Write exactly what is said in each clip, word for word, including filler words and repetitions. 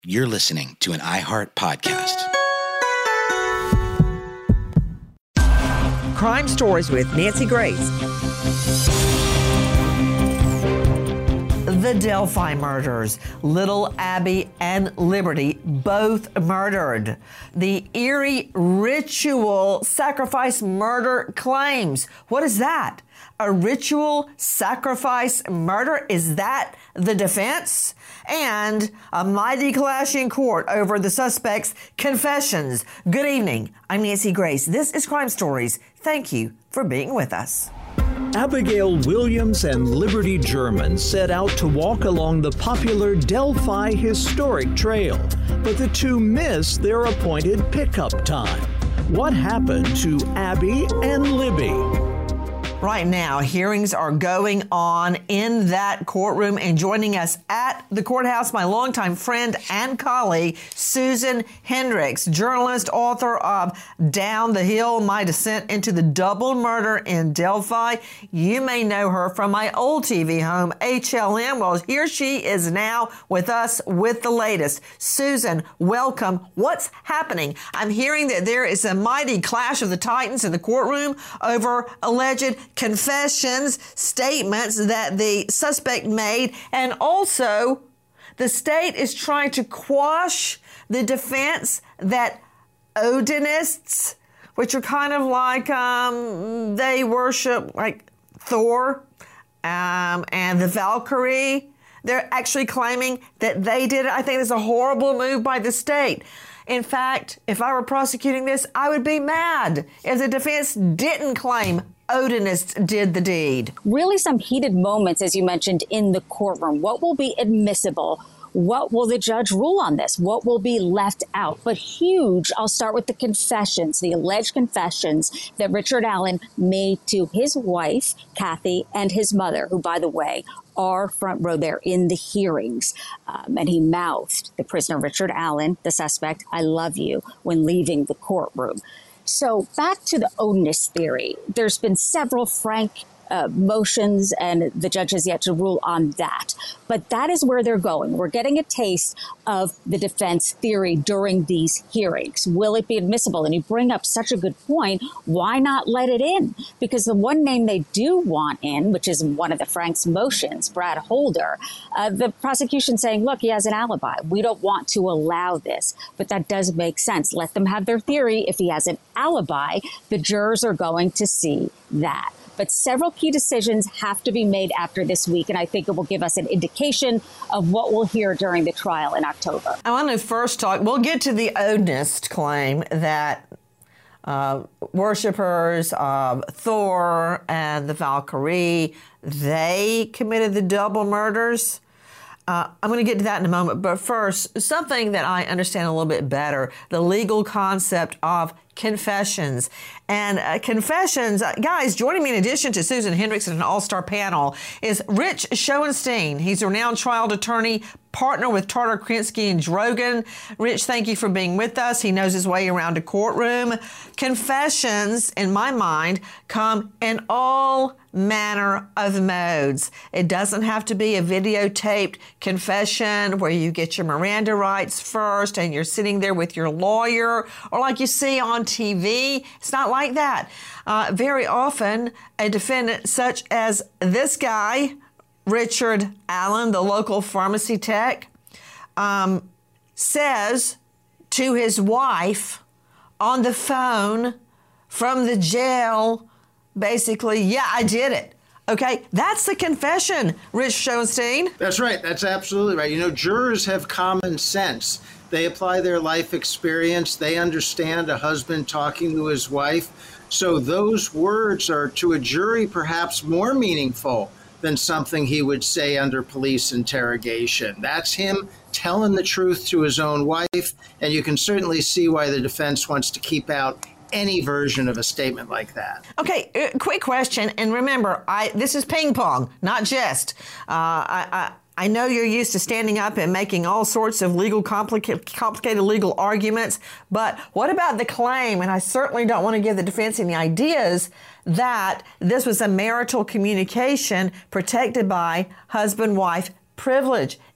You're listening to an iHeart podcast. Crime Stories with Nancy Grace. The Delphi murders. Little Abby and Liberty both murdered. The Erie ritual sacrifice murder claims. What is that? A ritual sacrifice murder? Is that the defense? And a mighty clash in court over the suspect's confessions. Good evening. I'm Nancy Grace. This is Crime Stories. Thank you for being with us. Abigail Williams and Liberty German set out to walk along the popular Delphi Historic Trail, but the two missed their appointed pickup time. What happened to Abby and Libby? Right now, hearings are going on in that courtroom, and joining us at the courthouse, my longtime friend and colleague, Susan Hendricks, journalist, author of Down the Hill, My Descent into the Double Murder in Delphi. You may know her from my old T V home, H L M. Well, here she is now with us with the latest. Susan, welcome. What's happening? I'm hearing that there is a mighty clash of the titans in the courtroom over alleged confessions, statements that the suspect made, and also the state is trying to quash the defense that Odinists, which are kind of like um, they worship like Thor um, and the Valkyrie, they're actually claiming that they did it. I think it's a horrible move by the state. In fact, if I were prosecuting this, I would be mad if the defense didn't claim Odinists did the deed. Really some heated moments, as you mentioned, in the courtroom. What will be admissible? What will the judge rule on this? What will be left out? But huge, I'll start with the confessions, the alleged confessions that Richard Allen made to his wife, Kathy, and his mother, who, by the way, are front row there in the hearings. Um, and he mouthed the prisoner, Richard Allen, the suspect, "I love you," when leaving the courtroom. So back to the Odinist theory. There's been several frank uh, motions, and the judge has yet to rule on that. But that is where they're going. We're getting a taste of the defense theory during these hearings. Will it be admissible? And you bring up such a good point. Why not let it in? Because the one name they do want in, which is one of the Frank's motions, Brad Holder, uh, the prosecution saying, look, he has an alibi. We don't want to allow this. But that does make sense. Let them have their theory. If he has an alibi, the jurors are going to see that. But several key decisions have to be made after this week, and I think it will give us an indication of what we'll hear during the trial in October. I want to first talk, we'll get to the Odinist claim that uh, worshippers of Thor and the Valkyrie, they committed the double murders. Uh, I'm going to get to that in a moment, but first, something that I understand a little bit better, the legal concept of confessions. And uh, confessions, uh, guys, joining me in addition to Susan Hendricks and an all-star panel is Rich Schoenstein. He's a renowned trial attorney, partner with Tartar, Krinsky, and Drogan. Rich, thank you for being with us. He knows his way around a courtroom. Confessions, in my mind, come in all manner of modes. It doesn't have to be a videotaped confession where you get your Miranda rights first and you're sitting there with your lawyer, or like you see on T V. It's not like that. Uh, very often, a defendant such as this guy, Richard Allen, the local pharmacy tech, um, says to his wife on the phone from the jail, basically, yeah, I did it. Okay, that's the confession, Rich Schoenstein. That's right. That's absolutely right. You know, jurors have common sense. They apply their life experience. They understand a husband talking to his wife. So those words are, to a jury, perhaps more meaningful than something he would say under police interrogation. That's him telling the truth to his own wife, and you can certainly see why the defense wants to keep out any version of a statement like that. Okay, uh, quick question, and remember, I this is ping pong, not jest. Uh, I, I I know you're used to standing up and making all sorts of legal, complicated, complicated legal arguments, but what about the claim, and I certainly don't want to give the defense any ideas, that this was a marital communication protected by husband-wife privilege?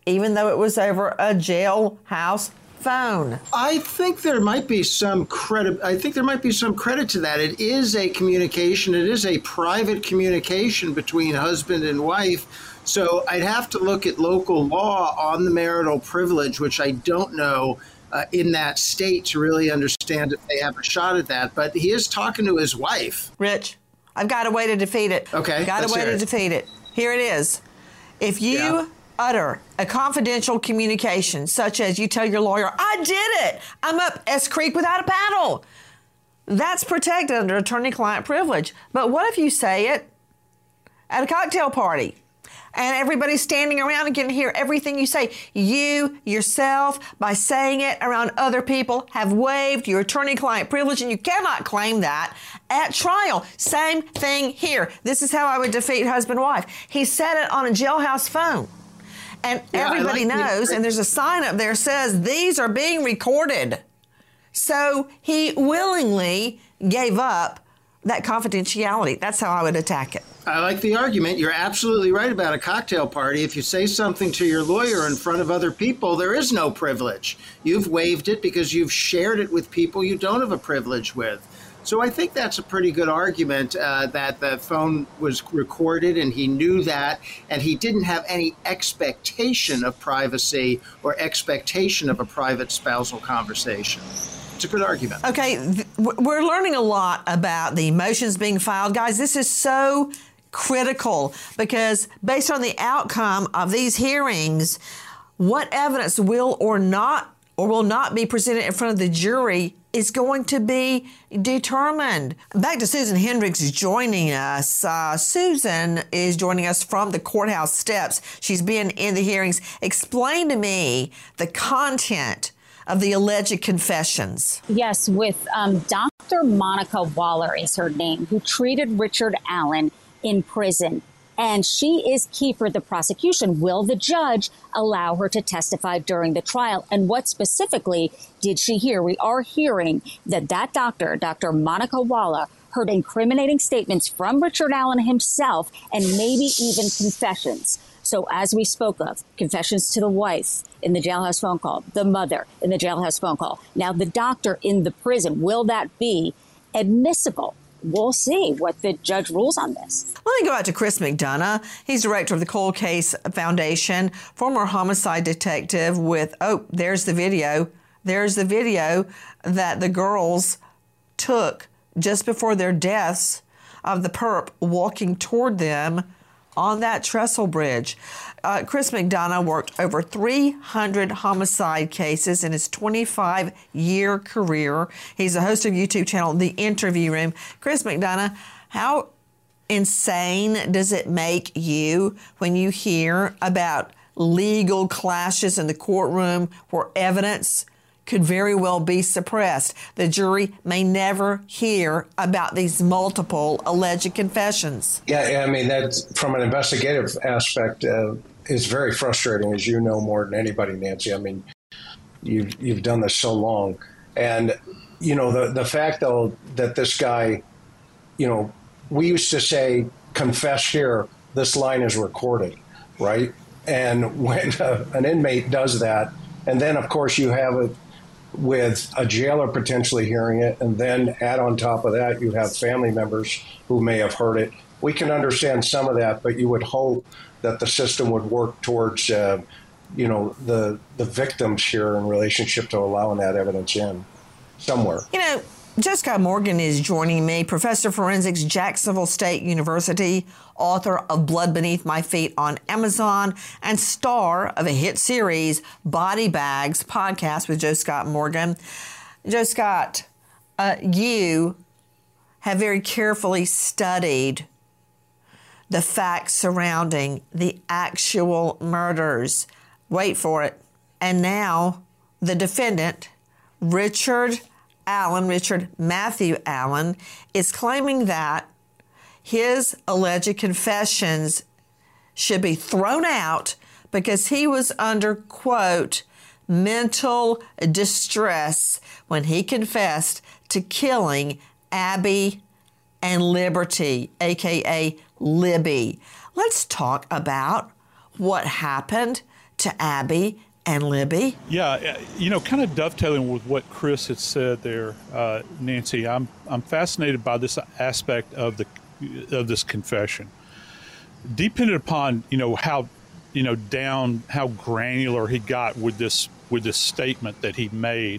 even though it was over a jailhouse phone. I think there might be some credit. I think there might be some credit to that. It is a communication. It is a private communication between husband and wife. So I'd have to look at local law on the marital privilege, which I don't know uh, in that state to really understand if they have a shot at that. But he is talking to his wife. Rich, I've got a way to defeat it. Okay, I've got a let's way hear to it. defeat it. Here it is. If you Yeah. utter a confidential communication, such as you tell your lawyer, I did it, I'm up S Creek without a paddle, that's protected under attorney-client privilege. But what if you say it at a cocktail party and everybody's standing around and can hear everything you say? You yourself, by saying it around other people, have waived your attorney-client privilege, and you cannot claim that at trial. Same thing here. This is how I would defeat husband-wife. He said it on a jailhouse phone. And Yeah, everybody like knows, the- and there's a sign up there that says these are being recorded. So he willingly gave up that confidentiality. That's how I would attack it. I like the argument. You're absolutely right about a cocktail party. If you say something to your lawyer in front of other people, there is no privilege. You've waived it because you've shared it with people you don't have a privilege with. So I think that's a pretty good argument uh, that the phone was recorded and he knew that, and he didn't have any expectation of privacy or expectation of a private spousal conversation. It's a good argument. Okay, th- we're learning a lot about the motions being filed. Guys, this is so critical because based on the outcome of these hearings, what evidence will or not or will not be presented in front of the jury is going to be determined. Back to Susan Hendricks joining us. Uh, Susan is joining us from the courthouse steps. She's been in the hearings. Explain to me the content of the alleged confessions. Yes, with um, Doctor Monica Waller is her name, who treated Richard Allen in prison. And she is key for the prosecution. Will the judge allow her to testify during the trial? And what specifically did she hear? We are hearing that that doctor, Doctor Monica Waller, heard incriminating statements from Richard Allen himself and maybe even confessions. So as we spoke of, confessions to the wife in the jailhouse phone call, the mother in the jailhouse phone call, now the doctor in the prison, will that be admissible? We'll see what the judge rules on this. Let me go out to Chris McDonough. He's director of the Cold Case Foundation, former homicide detective with, oh, there's the video. There's the video that the girls took just before their deaths of the perp walking toward them on that trestle bridge. Uh, Chris McDonough worked over three hundred homicide cases in his twenty-five-year career. He's the host of YouTube channel The Interview Room. Chris McDonough, how insane does it make you when you hear about legal clashes in the courtroom where evidence could very well be suppressed? The jury may never hear about these multiple alleged confessions. Yeah, I mean, that's from an investigative aspect uh, is very frustrating, as you know more than anybody, Nancy. I mean, you've, you've done this so long. And, you know, the, the fact, though, that this guy, you know, we used to say, confess here, this line is recorded, right? And when uh, an inmate does that, and then, of course, you have it with a jailer potentially hearing it, and then add on top of that, you have family members who may have heard it. We can understand some of that, but you would hope that the system would work towards, uh, you know, the the victims here in relationship to allowing that evidence in somewhere. You know, Jessica Morgan is joining me, professor of forensics, Jacksonville State University, author of Blood Beneath My Feet on Amazon, and star of a hit series, Body Bags podcast with Joe Scott Morgan. Joe Scott, uh, you have very carefully studied the facts surrounding the actual murders. Wait for it. And now the defendant, Richard Allen, Richard Matthew Allen, is claiming that his alleged confessions should be thrown out because he was under, quote, mental distress when he confessed to killing Abby and Liberty, a k a. Libby. Let's talk about what happened to Abby and Libby? Yeah, you know, kind of dovetailing with what Chris had said there, uh, Nancy, I'm I'm fascinated by this aspect of the of this confession. Depending upon, you know, how, you know, down, how granular he got with this with this statement that he made.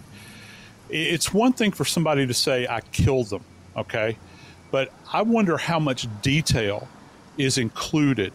It's one thing for somebody to say, I killed them, okay? But I wonder how much detail is included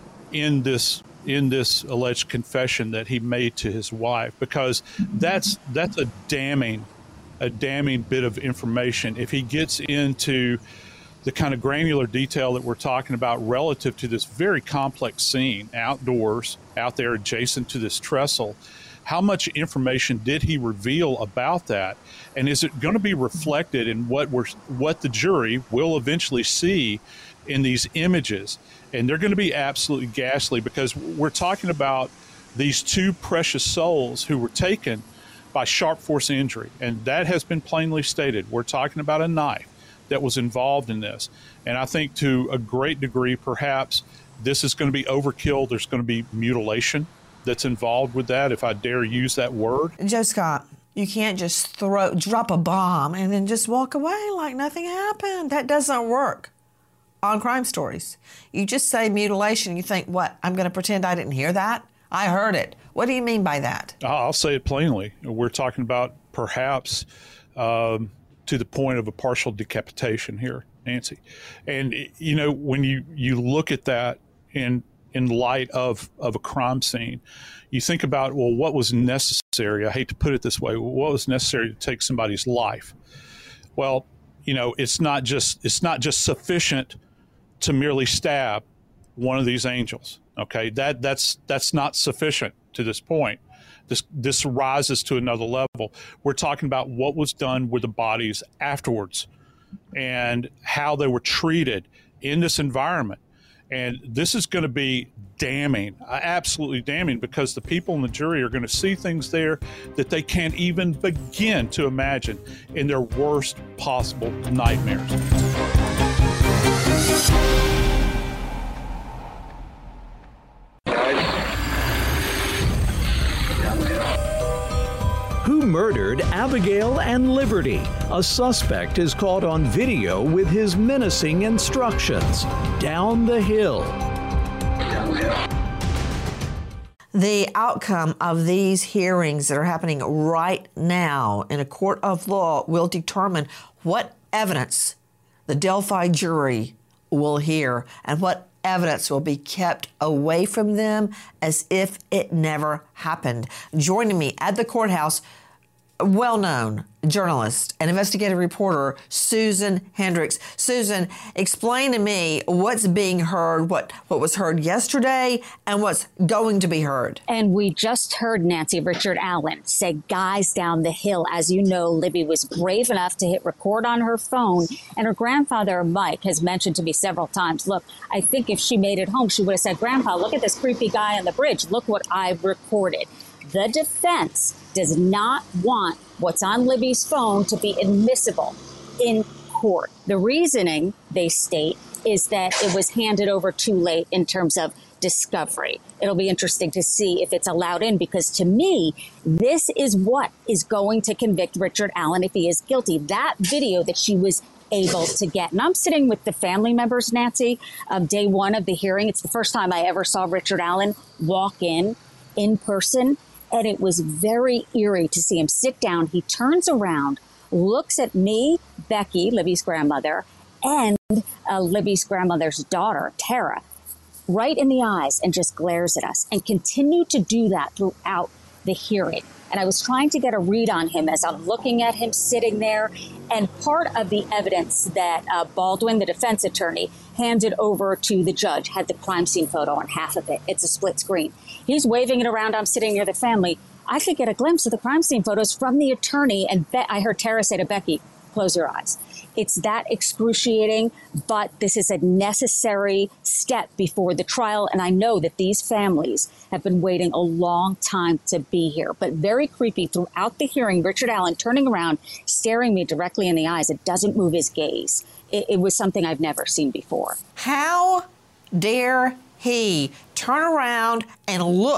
in this in this alleged confession that he made to his wife, because that's that's a damning a damning bit of information if he gets into the kind of granular detail that we're talking about relative to this very complex scene outdoors, out there adjacent to this trestle. How much information did he reveal about that? And is it going to be reflected in what we're, what the jury will eventually see in these images? And they're going to be absolutely ghastly, because we're talking about these two precious souls who were taken by sharp force injury. And that has been plainly stated. We're talking about a knife that was involved in this. And I think to a great degree, perhaps this is going to be overkill. There's going to be mutilation that's involved with that, if I dare use that word. Joe Scott, you can't just throw, drop a bomb and then just walk away like nothing happened. That doesn't work on crime stories. You just say mutilation, you think, what, I'm going to pretend I didn't hear that? I heard it. What do you mean by that? I'll say it plainly. We're talking about perhaps um, to the point of a partial decapitation here, Nancy. And, you know, when you, you look at that in in light of, of a crime scene, you think about, well, what was necessary? I hate to put it this way. What was necessary to take somebody's life? Well, you know, it's not just it's not just sufficient to merely stab one of these angels. Okay, that that's that's not sufficient to this point. This this rises to another level. We're talking about what was done with the bodies afterwards and how they were treated in this environment. And this is going to be damning, absolutely damning, because the people in the jury are going to see things there that they can't even begin to imagine in their worst possible nightmares. Who murdered Abigail and Liberty? A suspect is caught on video with his menacing instructions. Down the hill. The outcome of these hearings that are happening right now in a court of law will determine what evidence the Delphi jury will hear and what evidence will be kept away from them as if it never happened. Joining me at the courthouse, well-known journalist and investigative reporter Susan Hendricks. Susan, explain to me what's being heard, what, what was heard yesterday, and what's going to be heard. And we just heard Nancy Richard Allen say, guys down the hill. As you know, Libby was brave enough to hit record on her phone. And her grandfather, Mike, has mentioned to me several times, look, I think if she made it home, she would have said, Grandpa, look at this creepy guy on the bridge. Look what I recorded. The defense does not want what's on Libby's phone to be admissible in court. The reasoning, they state, is that it was handed over too late in terms of discovery. It'll be interesting to see if it's allowed in, because to me, this is what is going to convict Richard Allen if he is guilty. That video that she was able to get. And I'm sitting with the family members, Nancy, of day one of the hearing. It's the first time I ever saw Richard Allen walk in in person. And it was very eerie to see him sit down. He turns around, looks at me, Becky, Libby's grandmother, and uh, Libby's grandmother's daughter, Tara, right in the eyes and just glares at us, and continued to do that throughout the hearing. And I was trying to get a read on him as I'm looking at him sitting there. And part of the evidence that uh, Baldwin, the defense attorney, handed over to the judge had the crime scene photo on half of it. It's a split screen. He's waving it around. I'm sitting near the family. I could get a glimpse of the crime scene photos from the attorney. And Be- I heard Tara say to Becky, close your eyes. It's that excruciating, but this is a necessary step before the trial. And I know that these families have been waiting a long time to be here, but very creepy throughout the hearing. Richard Allen turning around, staring me directly in the eyes. It doesn't move his gaze. It, it was something I've never seen before. How dare he turn around and look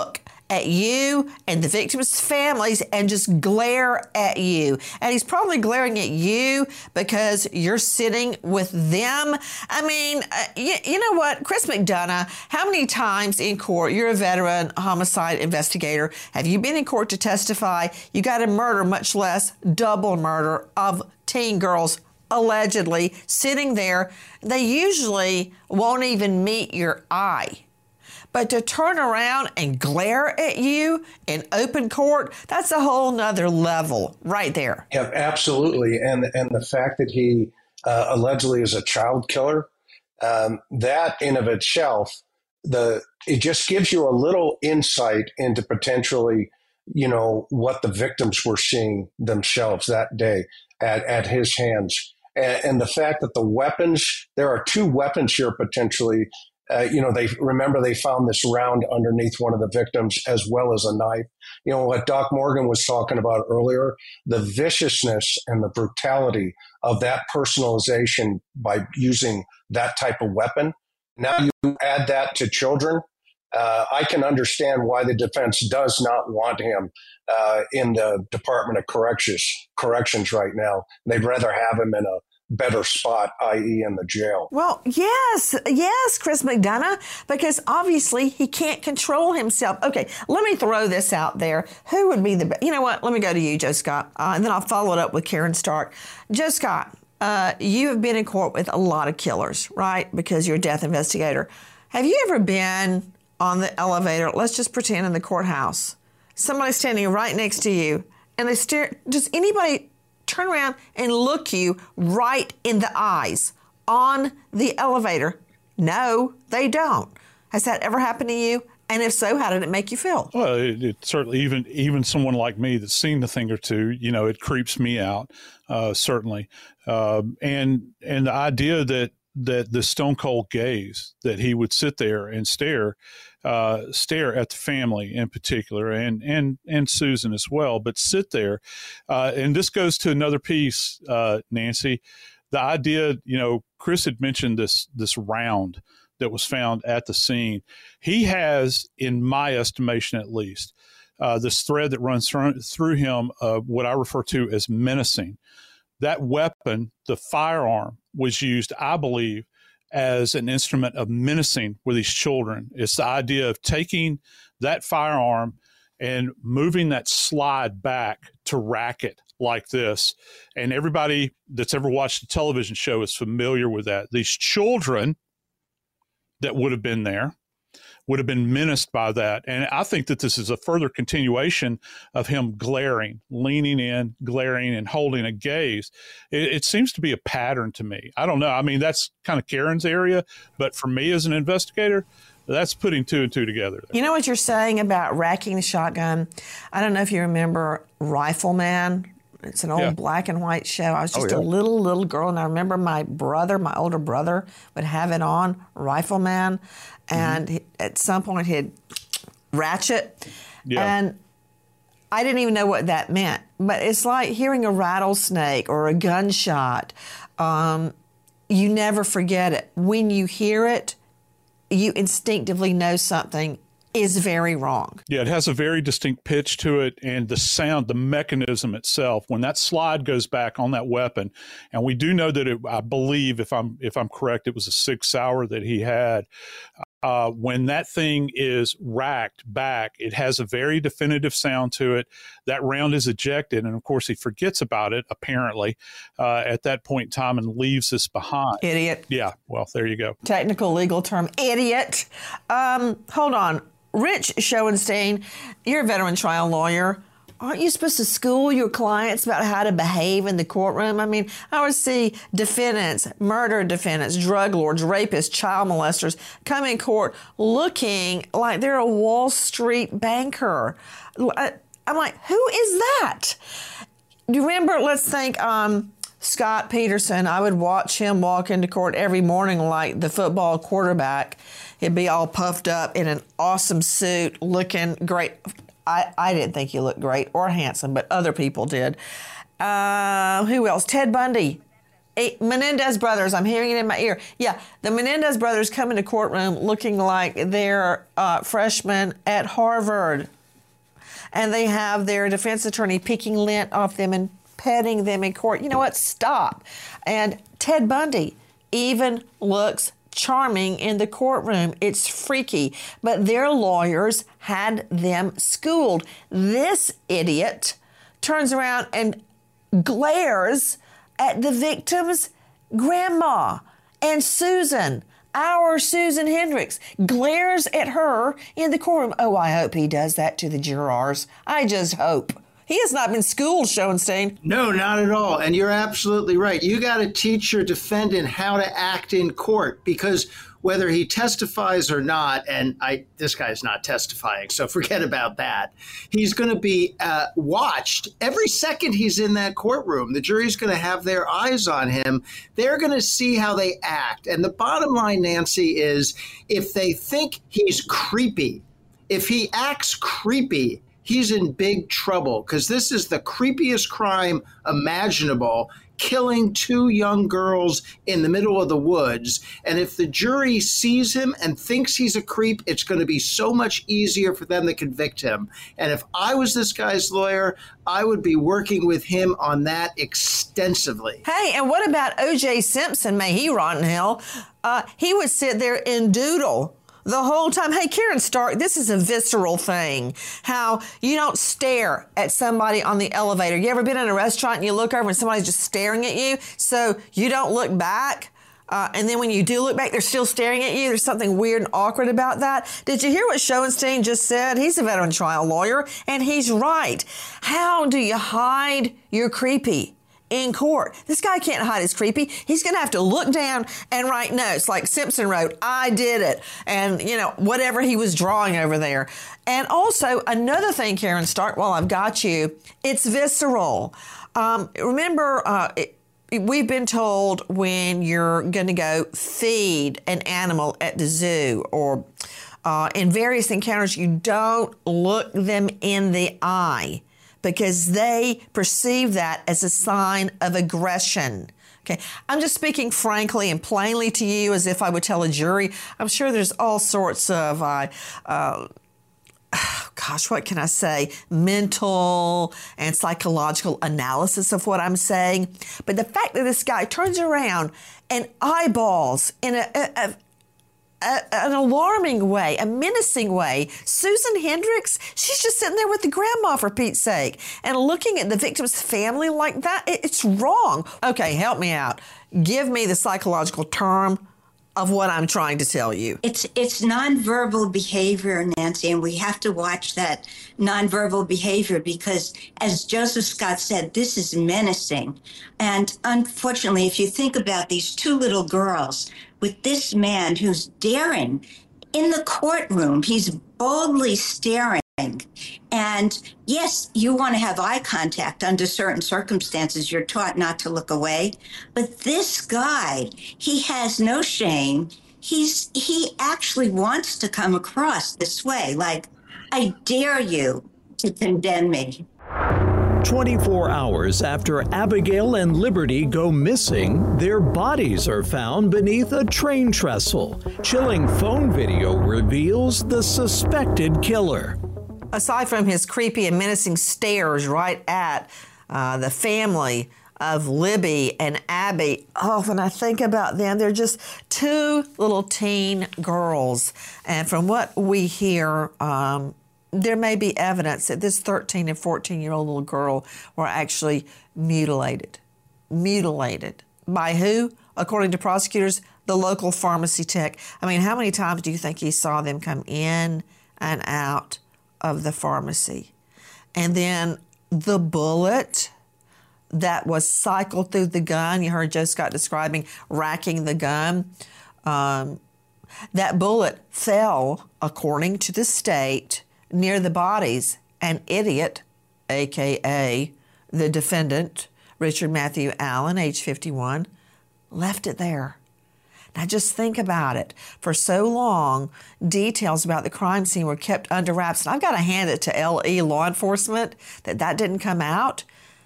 at you and the victims' families and just glare at you. And he's probably glaring at you because you're sitting with them. I mean, uh, you, you know what? Chris McDonough, how many times in court, you're a veteran homicide investigator, have you been in court to testify? You got a murder, much less double murder of teen girls allegedly sitting there. They usually won't even meet your eye. But to turn around and glare at you in open court, that's a whole nother level right there. Yeah, absolutely. And and the fact that he uh, allegedly is a child killer, um, that in of itself, the it just gives you a little insight into potentially, you know, what the victims were seeing themselves that day at, at his hands. And, and the fact that the weapons, there are two weapons here potentially. Uh, you know, they remember they found this round underneath one of the victims as well as a knife. You know, what Doc Morgan was talking about earlier, the viciousness and the brutality of that personalization by using that type of weapon. Now you add that to children. Uh, I can understand why the defense does not want him uh, in the Department of Corrections, Corrections right now. They'd rather have him in a better spot, that is in the jail. Well, yes, yes, Chris McDonough, because obviously he can't control himself. Okay, let me throw this out there. Who would be the best? You know what? Let me go to you, Joe Scott, uh, and then I'll follow it up with Karen Stark. Joe Scott, uh, you have been in court with a lot of killers, right? Because you're a death investigator. Have you ever been on the elevator, let's just pretend in the courthouse, somebody standing right next to you, and they stare? Does anybody turn around and look you right in the eyes on the elevator? No, they don't. Has that ever happened to you? And if so, how did it make you feel? Well, it, it certainly, even even someone like me that's seen the thing or two, you know, it creeps me out, uh, certainly. Um, and and the idea that that the stone cold gaze, that he would sit there and stare, uh, stare at the family in particular, and and and Susan as well, but sit there. Uh, and this goes to another piece, uh, Nancy, the idea, you know, Chris had mentioned this this round that was found at the scene. He has, in my estimation at least, uh, this thread that runs through, through him, uh, what I refer to as menacing. That weapon, the firearm, was used, I believe, as an instrument of menacing with these children. It's the idea of taking that firearm and moving that slide back to rack it like this. And everybody that's ever watched a television show is familiar with that. These children that would have been there would have been menaced by that. And I think that this is a further continuation of him glaring, leaning in, glaring, and holding a gaze. It, it seems to be a pattern to me. I don't know. I mean, that's kind of Karen's area, but for me as an investigator, that's putting two and two together. You know what you're saying about racking the shotgun? I don't know if you remember Rifleman. It's an old yeah. black and white show. I was just oh, yeah. a little, little girl, and I remember my brother, my older brother, would have it on, Rifleman, and mm-hmm. he, at some point he'd ratchet, yeah. and I didn't even know what that meant. But it's like hearing a rattlesnake or a gunshot. Um, you never forget it. When you hear it, you instinctively know something is very wrong. Yeah, it has a very distinct pitch to it, and the sound, the mechanism itself, when that slide goes back on that weapon, and we do know that it, I believe, if I'm if I'm correct, it was a Sig Sauer that he had. Uh, when that thing is racked back, it has a very definitive sound to it. That round is ejected, and of course he forgets about it, apparently, uh, at that point in time, and leaves this behind. Idiot. Yeah, well, there you go. Technical legal term, idiot. Um, hold on. Rich Schoenstein, you're a veteran trial lawyer. Aren't you supposed to school your clients about how to behave in the courtroom? I mean, I would see defendants, murder defendants, drug lords, rapists, child molesters come in court looking like they're a Wall Street banker. I'm like, who is that? You remember, let's think, um, Scott Peterson. I would watch him walk into court every morning like the football quarterback. He'd be all puffed up in an awesome suit, looking great. I, I didn't think he looked great or handsome, but other people did. Uh, who else? Ted Bundy. Eight, Menendez brothers. I'm hearing it in my ear. Yeah, the Menendez brothers come into courtroom looking like they're uh, freshmen at Harvard. and they have their defense attorney picking lint off them and petting them in court. You know what? Stop. And Ted Bundy even looks charming in the courtroom. It's freaky. But their lawyers had them schooled. This idiot turns around and glares at the victim's grandma. And Susan, our Susan Hendricks, glares at her in the courtroom. Oh, I hope he does that to the jurors. I just hope. He has not been schooled, Schoenstein. No, not at all. And you're absolutely right. You got to teach your defendant how to act in court, because whether he testifies or not, and I, this guy's not testifying, so forget about that. He's going to be uh, watched every second he's in that courtroom. The jury's going to have their eyes on him. They're going to see how they act. And the bottom line, Nancy, is if they think he's creepy, if he acts creepy, he's in big trouble, because this is the creepiest crime imaginable, killing two young girls in the middle of the woods. And if the jury sees him and thinks he's a creep, it's going to be so much easier for them to convict him. And if I was this guy's lawyer, I would be working with him on that extensively. Hey, and what about O J Simpson? May he rot in hell. Uh, he would sit there and doodle the whole time. Hey, Karen Stark, this is a visceral thing. How you don't stare at somebody on the elevator. You ever been in a restaurant and you look over and somebody's just staring at you, so you don't look back? Uh, and then when you do look back, they're still staring at you. There's something weird and awkward about that. Did you hear what Schoenstein just said? He's a veteran trial lawyer, and he's right. How do you hide your creepy in court? This guy can't hide his creepy. He's going to have to look down and write notes like Simpson wrote, I did it, and, you know, whatever he was drawing over there. And also, another thing, Karen Stark, while I've got you, it's visceral. Um, remember, uh, it, we've been told when you're going to go feed an animal at the zoo or uh, in various encounters, you don't look them in the eye, because they perceive that as a sign of aggression. Okay, I'm just speaking frankly and plainly to you as if I would tell a jury. I'm sure there's all sorts of, uh, uh, gosh, what can I say, mental and psychological analysis of what I'm saying. But the fact that this guy turns around and eyeballs in a, a, a A, an alarming way, a menacing way, Susan Hendricks, she's just sitting there with the grandma, for Pete's sake, and looking at the victim's family like that, it, it's wrong. Okay, help me out. Give me the psychological term of what I'm trying to tell you. It's it's nonverbal behavior, Nancy, and we have to watch that nonverbal behavior because, as Joseph Scott said, this is menacing. And unfortunately, if you think about these two little girls with this man who's daring in the courtroom, he's boldly staring. And yes, you want to have eye contact under certain circumstances. You're taught not to look away. But this guy, he has no shame. He's he actually wants to come across this way, like, I dare you to condemn me. twenty-four hours after Abigail and Liberty go missing, their bodies are found beneath a train trestle. Chilling phone video reveals the suspected killer. Aside from his creepy and menacing stares right at uh, the family of Libby and Abby, oh, when I think about them, they're just two little teen girls. And from what we hear, um, there may be evidence that this thirteen and fourteen-year-old little girl were actually mutilated. Mutilated. By who? According to prosecutors, the local pharmacy tech. I mean, how many times do you think he saw them come in and out of the pharmacy? And then the bullet that was cycled through the gun, you heard Joe Scott describing racking the gun. Um, that bullet fell, according to the state, near the bodies. An idiot, a k a the defendant, Richard Matthew Allen, age fifty-one, left it there. Now just think about it. For so long, details about the crime scene were kept under wraps. And I've got to hand it to L E law enforcement that that didn't come out,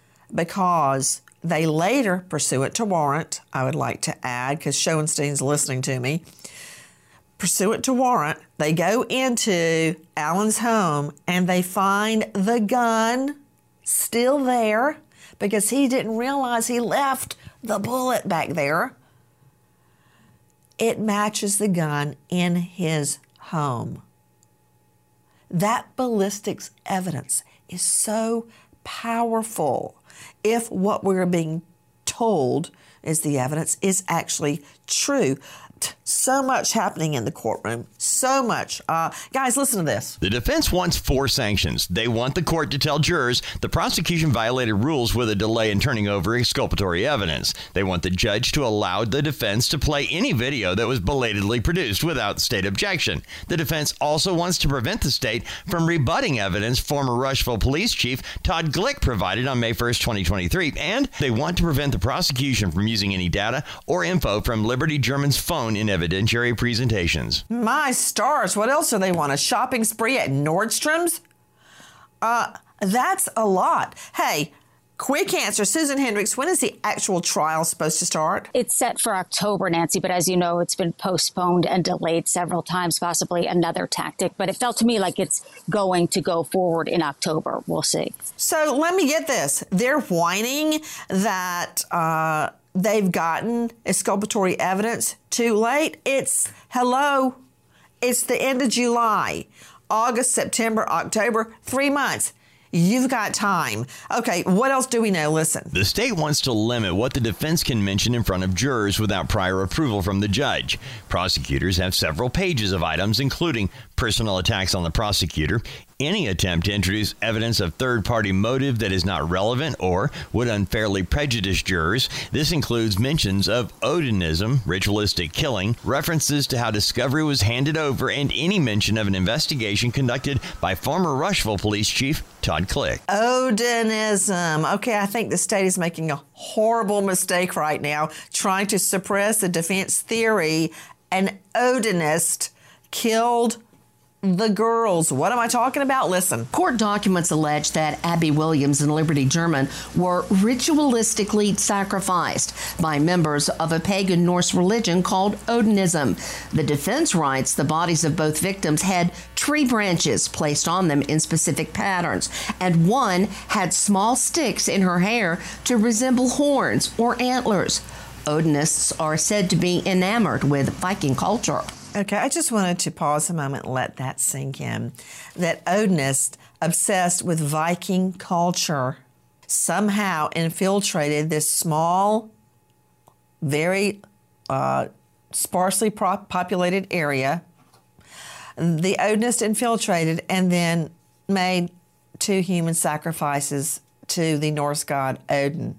because they later, pursuant to warrant, I would like to add, because Schoenstein's listening to me, pursuant to warrant, they go into Allen's home and they find the gun still there because he didn't realize he left the bullet back there. It matches the gun in his home. That ballistics evidence is so powerful if what we're being told is the evidence is actually true. So much happening in the courtroom. So much. Uh, guys, listen to this. The defense wants four sanctions. They want the court to tell jurors the prosecution violated rules with a delay in turning over exculpatory evidence. They want the judge to allow the defense to play any video that was belatedly produced without state objection. The defense also wants to prevent the state from rebutting evidence former Rushville Police Chief Todd Glick provided on May first, twenty twenty-three. And they want to prevent the prosecution from using any data or info from Liberty German's phone in evidentiary presentations. My stars, what else do they want? A shopping spree at Nordstrom's? Uh, that's a lot. Hey, quick answer. Susan Hendricks, when is the actual trial supposed to start? It's set for October, Nancy, but as you know, it's been postponed and delayed several times, possibly another tactic. But it felt to me like it's going to go forward in October. We'll see. So let me get this. They're whining that uh, they've gotten exculpatory evidence too late. It's, hello, it's the end of July, August, September, October, three months. You've got time. Okay, what else do we know? Listen. The state wants to limit what the defense can mention in front of jurors without prior approval from the judge. Prosecutors have several pages of items, including personal attacks on the prosecutor, any attempt to introduce evidence of third-party motive that is not relevant or would unfairly prejudice jurors. This includes mentions of Odinism, ritualistic killing, references to how discovery was handed over, and any mention of an investigation conducted by former Rushville Police Chief Todd Glick. Odinism. Okay, I think the state is making a horrible mistake right now, trying to suppress the defense theory an Odinist killed the girls. What am I talking about? Listen. Court documents allege that Abby Williams and Liberty German were ritualistically sacrificed by members of a pagan Norse religion called Odinism. The defense writes the bodies of both victims had tree branches placed on them in specific patterns, and one had small sticks in her hair to resemble horns or antlers. Odinists are said to be enamored with Viking culture. Okay, I just wanted to pause a moment and let that sink in. That Odinists, obsessed with Viking culture, somehow infiltrated this small, very uh, sparsely populated area. The Odinists infiltrated and then made two human sacrifices to the Norse god Odin.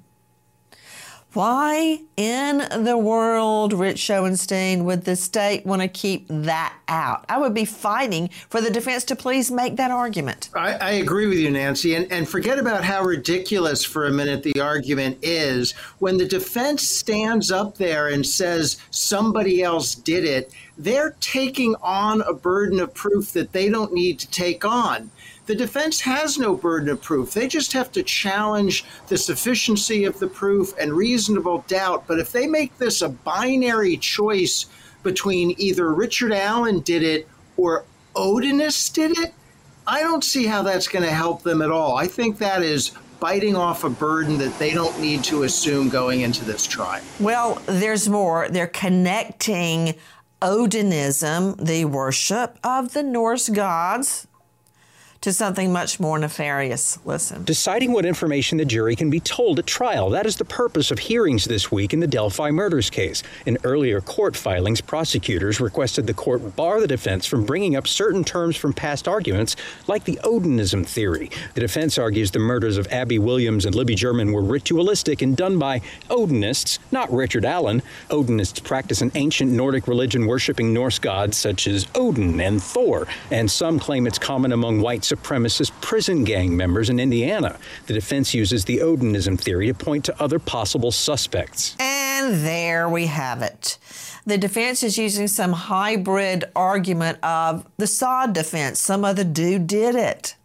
Why in the world, Rich Schoenstein, would the state want to keep that out? I would be fighting for the defense to please make that argument. I, I agree with you, Nancy. And, and forget about how ridiculous for a minute the argument is. When the defense stands up there and says somebody else did it, they're taking on a burden of proof that they don't need to take on. The defense has no burden of proof. They just have to challenge the sufficiency of the proof and reasonable doubt. But if they make this a binary choice between either Richard Allen did it or Odinists did it, I don't see how that's going to help them at all. I think that is biting off a burden that they don't need to assume going into this trial. Well, there's more. They're connecting Odinism, the worship of the Norse gods, to something much more nefarious. Listen. Deciding what information the jury can be told at trial. That is the purpose of hearings this week in the Delphi murders case. In earlier court filings, prosecutors requested the court bar the defense from bringing up certain terms from past arguments, like the Odinism theory. The defense argues the murders of Abby Williams and Libby German were ritualistic and done by Odinists, not Richard Allen. Odinists practice an ancient Nordic religion worshiping Norse gods such as Odin and Thor, and some claim it's common among white supremacist prison gang members in Indiana. The defense uses the Odinism theory to point to other possible suspects. And there we have it. The defense is using some hybrid argument of the sod defense. Some other dude did it.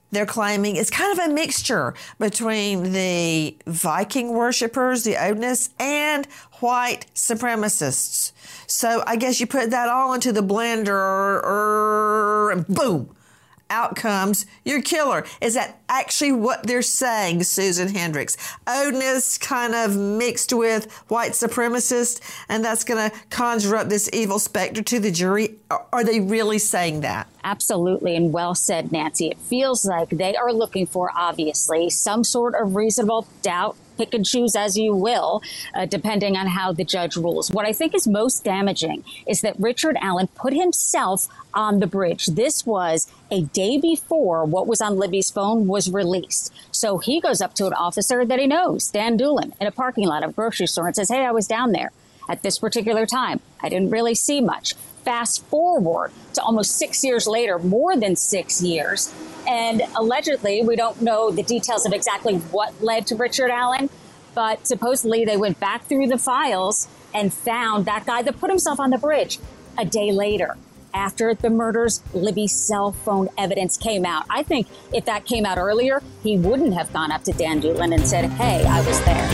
they're claiming it's kind of a mixture between the Viking worshipers, the Odinists, and white supremacists. So I guess you put that all into the blender, and boom, out comes your killer. Is that actually what they're saying, Susan Hendricks? Odinists kind of mixed with white supremacists, and that's going to conjure up this evil specter to the jury? Are they really saying that? Absolutely, and well said, Nancy. It feels like they are looking for, obviously, some sort of reasonable doubt. Pick and choose as you will, uh, depending on how the judge rules. What I think is most damaging is that Richard Allen put himself on the bridge. This was a day before what was on Libby's phone was released. So he goes up to an officer that he knows, Dan Doolin, in a parking lot of a grocery store and says, hey, I was down there at this particular time. I didn't really see much. Fast forward to almost six years later, more than six years. And allegedly, we don't know the details of exactly what led to Richard Allen, but supposedly they went back through the files and found that guy that put himself on the bridge a day later. After the murders, Libby's cell phone evidence came out. I think if that came out earlier, he wouldn't have gone up to Dan Doolin and said, hey, I was there.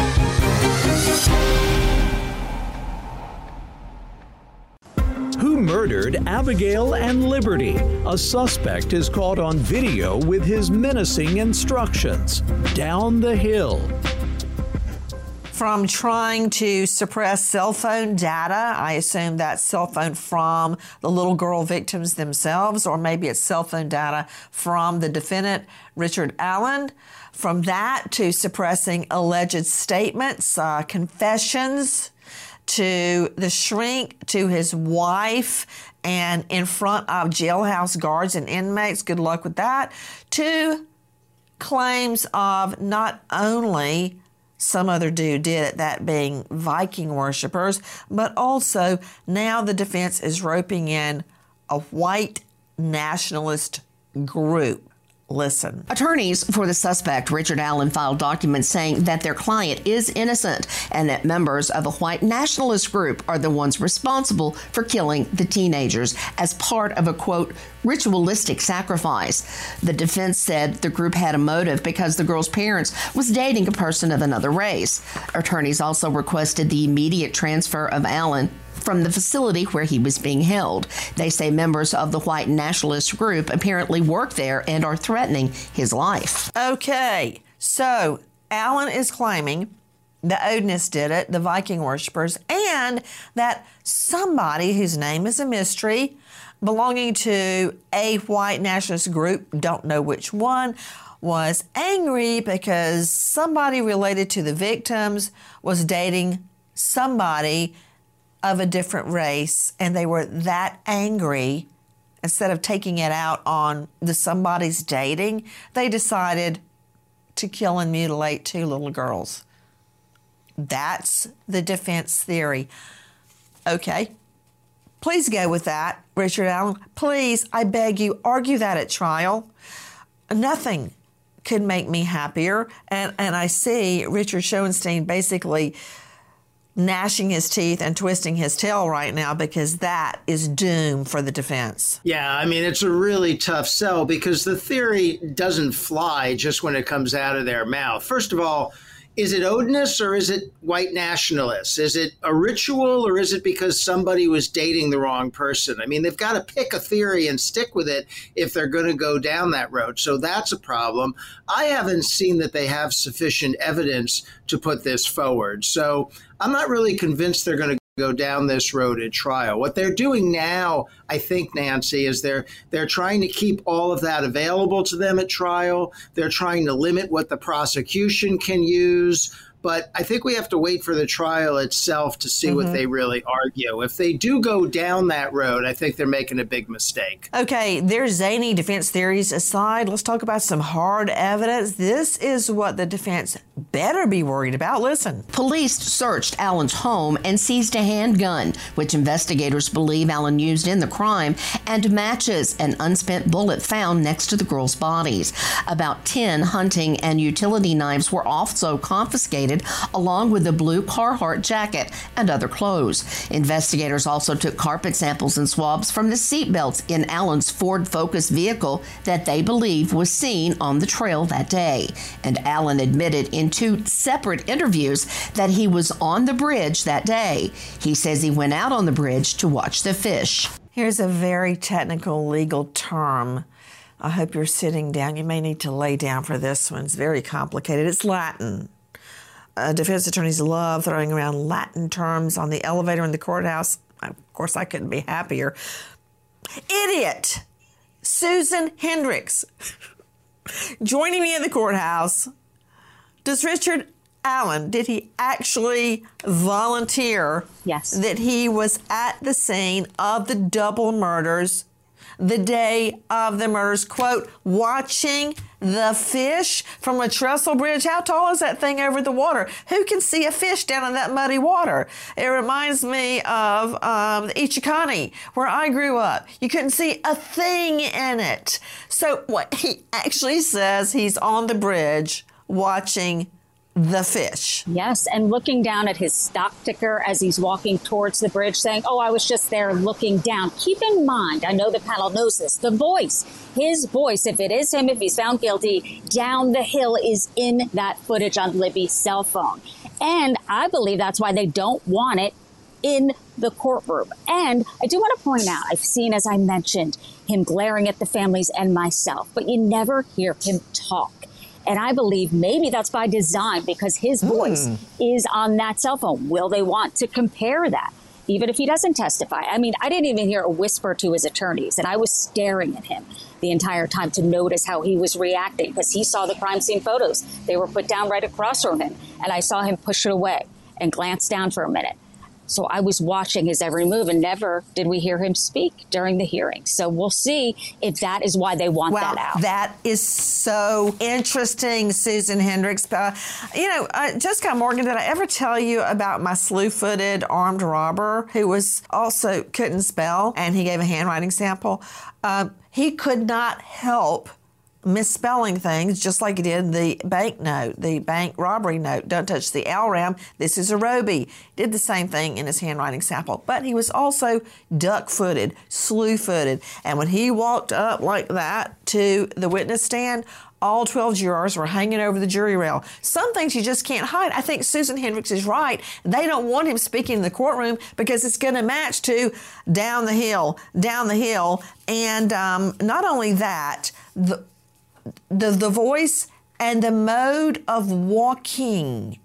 Who murdered Abigail and Liberty? A suspect is caught on video with his menacing instructions. Down the hill. From trying to suppress cell phone data, I assume that's cell phone from the little girl victims themselves, or maybe it's cell phone data from the defendant, Richard Allen. From that to suppressing alleged statements, uh, confessions, to the shrink, to his wife, and in front of jailhouse guards and inmates, good luck with that, to claims of not only some other dude did it, that being Viking worshipers, but also now the defense is roping in a white nationalist group. Listen. Attorneys for the suspect, Richard Allen, filed documents saying that their client is innocent and that members of a white nationalist group are the ones responsible for killing the teenagers as part of a, quote, ritualistic sacrifice. The defense said the group had a motive because the girl's parents was dating a person of another race. Attorneys also requested the immediate transfer of Allen from the facility where he was being held. They say members of the white nationalist group apparently work there and are threatening his life. Okay, so Allen is claiming the Odinists did it, the Viking worshipers, and that somebody whose name is a mystery, belonging to a white nationalist group, don't know which one, was angry because somebody related to the victims was dating somebody of a different race, and they were that angry, instead of taking it out on the somebody's dating, they decided to kill and mutilate two little girls. That's the defense theory. Okay, please go with that, Richard Allen. Please, I beg you, argue that at trial. Nothing could make me happier. And, and I see Richard Schoenstein basically gnashing his teeth and twisting his tail right now, because that is doom for the defense. Yeah, I mean, it's a really tough sell because the theory doesn't fly just when it comes out of their mouth. First of all, is it Odinists or is it white nationalists? Is it a ritual or is it because somebody was dating the wrong person? I mean, they've got to pick a theory and stick with it if they're going to go down that road. So that's a problem. I haven't seen that they have sufficient evidence to put this forward. So I'm not really convinced they're going to go down this road at trial. What they're doing now, I think, Nancy, is they're they're trying to keep all of that available to them at trial. They're trying to limit what the prosecution can use. But I think we have to wait for the trial itself to see mm-hmm. what they really argue. If they do go down that road, I think they're making a big mistake. Okay, their zany defense theories aside, let's talk about some hard evidence. This is what the defense better be worried about. Listen. Police searched Allen's home and seized a handgun, which investigators believe Allen used in the crime, and matches an unspent bullet found next to the girls' bodies. About ten hunting and utility knives were also confiscated confiscated, along with the blue Carhartt jacket and other clothes. Investigators also took carpet samples and swabs from the seatbelts in Allen's Ford Focus vehicle that they believe was seen on the trail that day. And Allen admitted in two separate interviews that he was on the bridge that day. He says he went out on the bridge to watch the fish. Here's a very technical legal term. I hope you're sitting down. You may need to lay down for this one. It's very complicated. It's Latin. Uh, defense attorneys love throwing around Latin terms on the elevator in the courthouse. Of course, I couldn't be happier. Idiot! Susan Hendricks. Joining me in the courthouse. Does Richard Allen, did he actually volunteer yes. that he was at the scene of the double murders the day of the murders, quote, watching the fish from a trestle bridge? How tall is that thing over the water? Who can see a fish down in that muddy water? It reminds me of um, the Ichikani, where I grew up. You couldn't see a thing in it. So what he actually says, he's on the bridge watching the fish. Yes, and looking down at his stock ticker as he's walking towards the bridge saying, oh, I was just there looking down. Keep in mind, I know the panel knows this, the voice, his voice, if it is him, if he's found guilty, down the hill is in that footage on Libby's cell phone. And I believe that's why they don't want it in the courtroom. And I do want to point out, I've seen, as I mentioned, him glaring at the families and myself, but you never hear him talk. And I believe maybe that's by design because his voice mm. is on that cell phone. Will they want to compare that, even if he doesn't testify? I mean, I didn't even hear a whisper to his attorneys, and I was staring at him the entire time to notice how he was reacting because he saw the crime scene photos. They were put down right across from him, and I saw him push it away and glance down for a minute. So I was watching his every move, and never did we hear him speak during the hearing. So we'll see if that is why they want wow, that out. That is so interesting, Susan Hendricks. Uh, you know, uh, Jessica Morgan, did I ever tell you about my slew-footed armed robber who was also couldn't spell, and he gave a handwriting sample? Uh, he could not help misspelling things, just like he did the bank note, the bank robbery note. Don't touch the L RAM. This is a Roby. Did the same thing in his handwriting sample. But he was also duck-footed, slew-footed. And when he walked up like that to the witness stand, all twelve jurors were hanging over the jury rail. Some things you just can't hide. I think Susan Hendricks is right. They don't want him speaking in the courtroom because it's going to match to down the hill, down the hill. And um, not only that, the The, the voice and the mode of walking.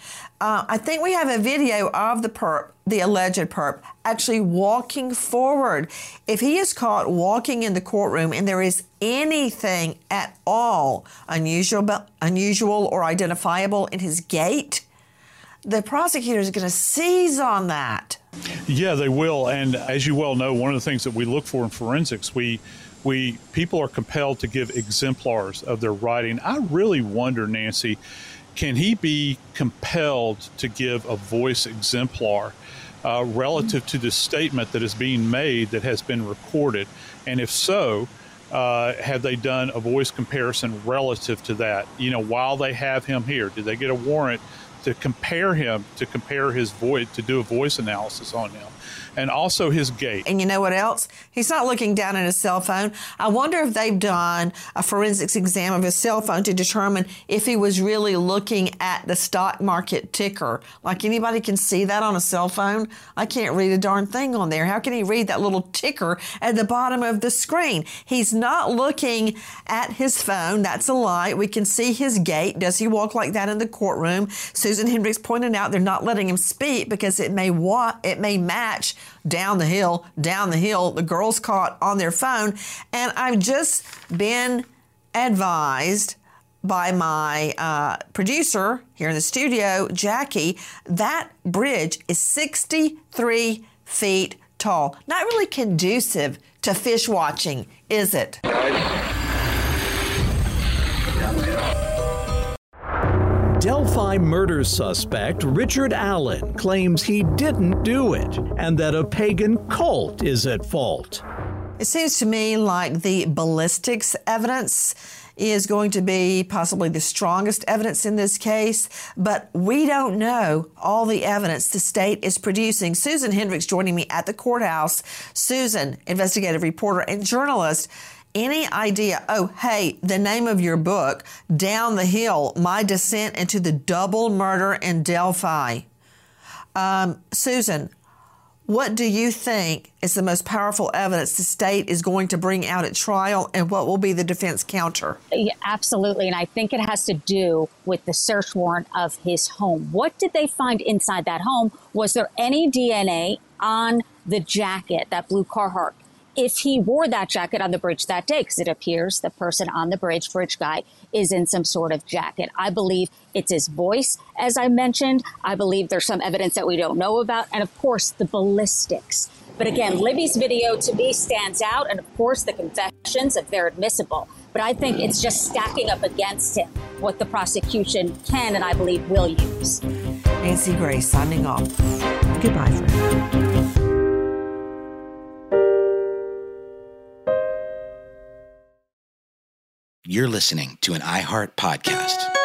Uh, I think we have a video of the perp, the alleged perp, actually walking forward. If he is caught walking in the courtroom and there is anything at all unusual, unusual or identifiable in his gait, the prosecutor is going to seize on that. Yeah, they will. And as you well know, one of the things that we look for in forensics, we We people are compelled to give exemplars of their writing. I really wonder, Nancy, can he be compelled to give a voice exemplar uh, relative to the statement that is being made that has been recorded? And if so, uh, have they done a voice comparison relative to that? You know, while they have him here, did they get a warrant to compare him, to compare his voice, to do a voice analysis on him? And also his gait. And you know what else? He's not looking down at his cell phone. I wonder if they've done a forensics exam of his cell phone to determine if he was really looking at the stock market ticker. Like, anybody can see that on a cell phone? I can't read a darn thing on there. How can he read that little ticker at the bottom of the screen? He's not looking at his phone. That's a lie. We can see his gait. Does he walk like that in the courtroom? Susan Hendricks pointed out they're not letting him speak because it may wa- it may match down the hill, down the hill, the girl's caught on their phone. And I've just been advised by my uh, producer here in the studio, Jackie, that bridge is sixty-three feet tall. Not really conducive to fish watching, is it? Delphi murder suspect Richard Allen claims he didn't do it and that a pagan cult is at fault. It seems to me like the ballistics evidence is going to be possibly the strongest evidence in this case, but we don't know all the evidence the state is producing. Susan Hendricks joining me at the courthouse. Susan, investigative reporter and journalist. Any idea? Oh, hey, the name of your book, Down the Hill, My Descent into the Double Murder in Delphi. Um, Susan, what do you think is the most powerful evidence the state is going to bring out at trial, and what will be the defense counter? Yeah, absolutely. And I think it has to do with the search warrant of his home. What did they find inside that home? Was there any D N A on the jacket, that blue Carhartt? If he wore that jacket on the bridge that day, because it appears the person on the bridge, bridge guy, is in some sort of jacket. I believe it's his voice, as I mentioned. I believe there's some evidence that we don't know about. And of course, the ballistics. But again, Libby's video to me stands out. And of course, the confessions, if they're admissible. But I think it's just stacking up against him what the prosecution can and I believe will use. Nancy Grace signing off. Goodbye, friend. You're listening to an iHeart podcast.